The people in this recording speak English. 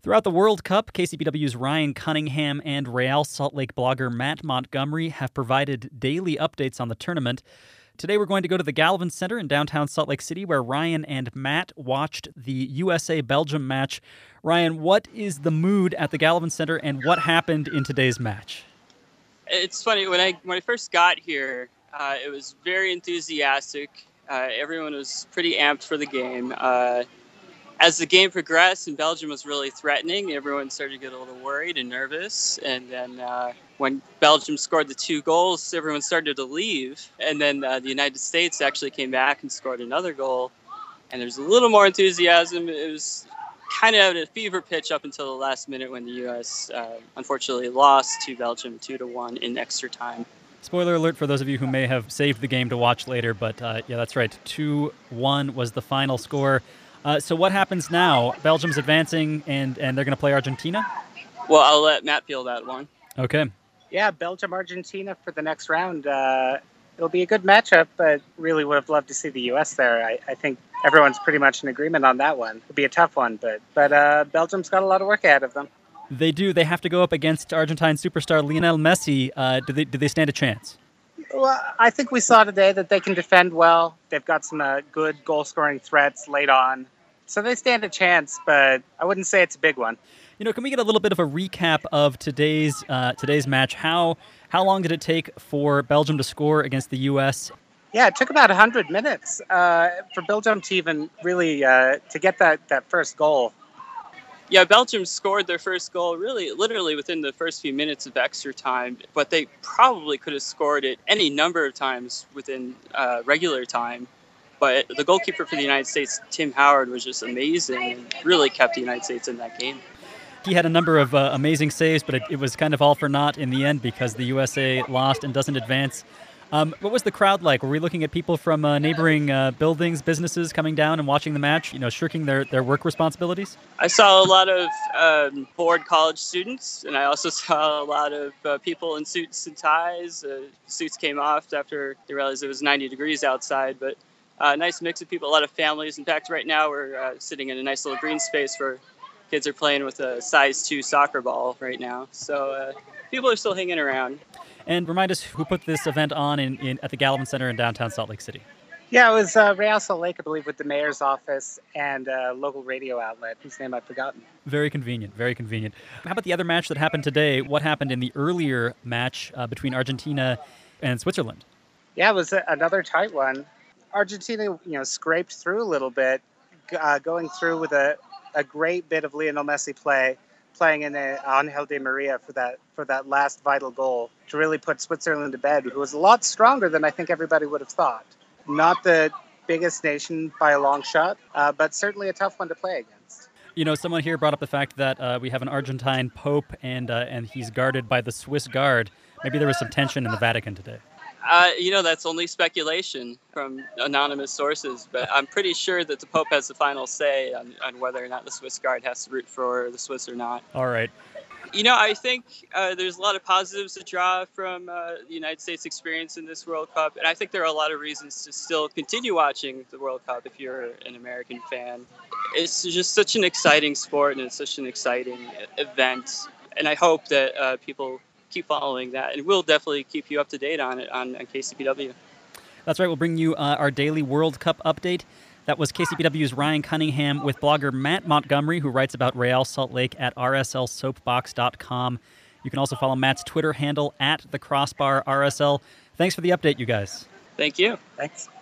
Throughout the World Cup, KCBW's Ryan Cunningham and Real Salt Lake blogger Matt Montgomery have provided daily updates on the tournament. Today we're going to go to the Gallivan Center in downtown Salt Lake City where Ryan and Matt watched the USA-Belgium match. Ryan, what is the mood at the Gallivan Center and what happened in today's match? It's funny, when I first got here, it was very enthusiastic. Everyone was pretty amped for the game. As the game progressed and Belgium was really threatening, everyone started to get a little worried and nervous. And then when Belgium scored the 2 goals, everyone started to leave. And then the United States actually came back and scored another goal. And there's a little more enthusiasm. It was kind of at a fever pitch up until the last minute when the U.S. Unfortunately lost to Belgium 2-1 in extra time. Spoiler alert for those of you who may have saved the game to watch later, but yeah, that's right. 2-1 was the final score. So what happens now? Belgium's advancing, and they're going to play Argentina? Well, I'll let Matt field that one. Okay. Yeah, Belgium-Argentina for the next round. It'll be a good matchup, but really would have loved to see the U.S. there. I think everyone's pretty much in agreement on that one. It'll be a tough one, but Belgium's got a lot of work ahead of them. They do. They have to go up against Argentine superstar Lionel Messi. Do they stand a chance? Well, I think we saw today that they can defend well. They've got some good goal-scoring threats late on. So they stand a chance, but I wouldn't say it's a big one. You know, can we get a little bit of a recap of today's match? How long did it take for Belgium to score against the U.S.? Yeah, it took about 100 minutes for Belgium to even really to get that first goal. Yeah, Belgium scored their first goal literally within the first few minutes of extra time, but they probably could have scored it any number of times within regular time. But the goalkeeper for the United States, Tim Howard, was just amazing and really kept the United States in that game. He had a number of amazing saves, but it was kind of all for naught in the end because the USA lost and doesn't advance. What was the crowd like? Were we looking at people from neighboring buildings, businesses coming down and watching the match, shirking their work responsibilities? I saw a lot of bored college students, and I also saw a lot of people in suits and ties. Suits came off after they realized it was 90 degrees outside, but a nice mix of people, a lot of families. In fact, right now we're sitting in a nice little green space where kids are playing with a size 2 soccer ball right now. So people are still hanging around. And remind us who put this event on at the Gallivan Center in downtown Salt Lake City. Yeah, it was Real Salt Lake, I believe, with the mayor's office and a local radio outlet whose name I've forgotten. Very convenient, very convenient. How about the other match that happened today? What happened in the earlier match between Argentina and Switzerland? Yeah, it was another tight one. Argentina, scraped through a little bit, going through with a great bit of Lionel Messi playing in Angel Di Maria for that last vital goal to really put Switzerland to bed, who was a lot stronger than I think everybody would have thought. Not the biggest nation by a long shot, but certainly a tough one to play against. Someone here brought up the fact that we have an Argentine pope and he's guarded by the Swiss guard. Maybe there was some tension in the Vatican today. That's only speculation from anonymous sources, but I'm pretty sure that the Pope has the final say on whether or not the Swiss Guard has to root for the Swiss or not. All right. I think there's a lot of positives to draw from the United States experience in this World Cup, and I think there are a lot of reasons to still continue watching the World Cup if you're an American fan. It's just such an exciting sport, and it's such an exciting event, and I hope that people keep following that, and we'll definitely keep you up to date on it on KCBW. That's right. We'll bring you our daily World Cup update. That was KCBW's Ryan Cunningham with blogger Matt Montgomery, who writes about Real Salt Lake at rslsoapbox.com. You can also follow Matt's Twitter handle at @thecrossbarrsl. Thanks for the update, you guys. Thank you. Thanks.